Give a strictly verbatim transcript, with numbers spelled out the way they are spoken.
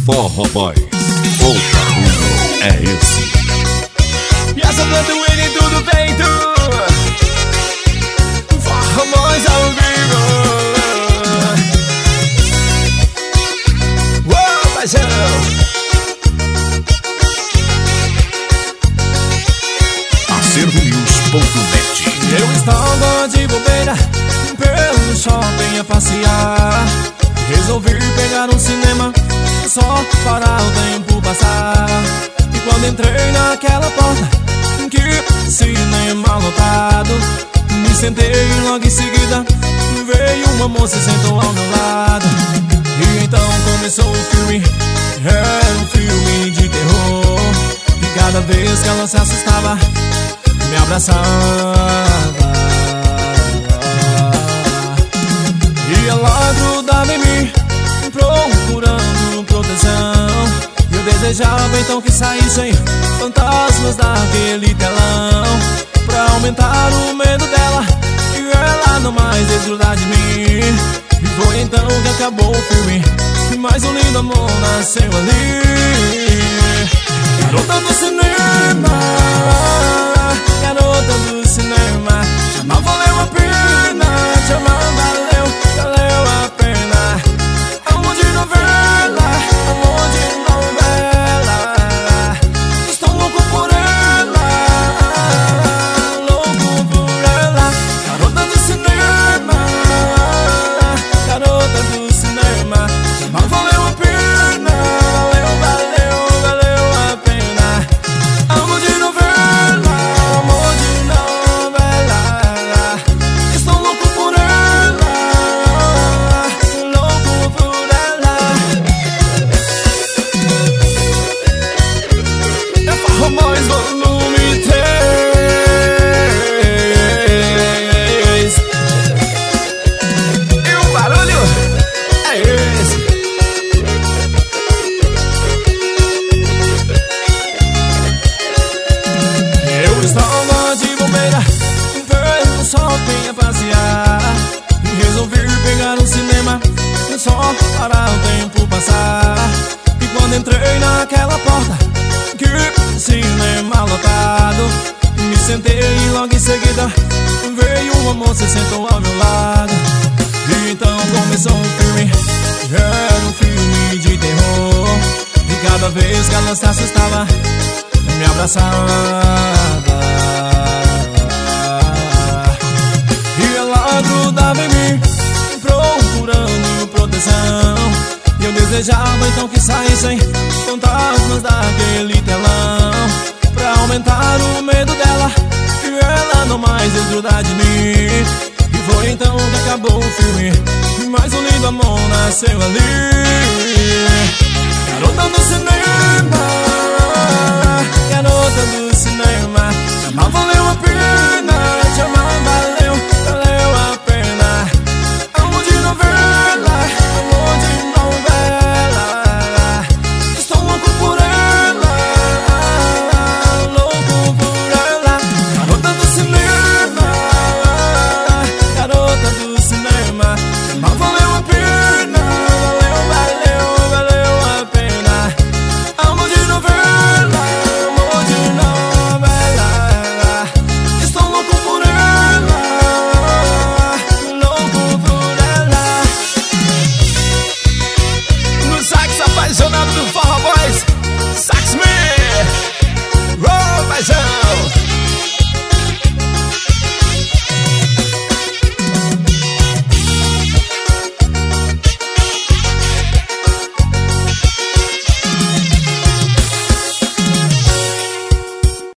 Forró Boys, o barulho é esse. E essa planta ele tudo feito. Forró Boys ao vivo. Uou, paixão. Acervo News ponto net. Eu estava de bobeira pelo shopping a passear. Resolvi pegar um cinema só para o tempo passar. E quando entrei naquela porta, que cinema lotado, me sentei e logo em seguida veio uma moça e sentou ao meu lado. E então começou o filme, era um filme de terror. E cada vez que ela se assustava, me abraçava. E ela grudava em mim, procurando proteção. E eu desejava então que saíssem fantasmas daquele telão, pra aumentar o medo dela e ela não mais desgrudar de mim. E foi então que acabou o filme, e mais um lindo amor nasceu ali. Garota do cinema, garota do cinema, te amar valeu a pena, te amar valeu, valeu a pena. Amor de novela, amor de novela, estou louco por ela, louco por ela. Garota do cinema, garota do cinema, te amar valeu a pena, valeu, valeu, valeu a pena. Amor de novela, amor de novela, estou louco por ela, louco por ela. É Forró Boys volume três. E o barulho é esse. Eu estava de bobeira pelo shopping a passear. E resolvi pegar um cinema só para o tempo passar. E quando entrei naquela porta, que cinema lotado, me sentei e logo em seguida veio uma moça e sentou ao meu lado. E então começou um filme, era um filme de terror. E cada vez que ela se assustava, me abraçava. E ela grudava em mim, procurando proteção. E eu desejava então que saíssem fantasmas daquele telão, pra aumentar o medo dela e ela não mais desgrudar de mim. E foi então que acabou o filme, e mais um lindo amor nasceu ali.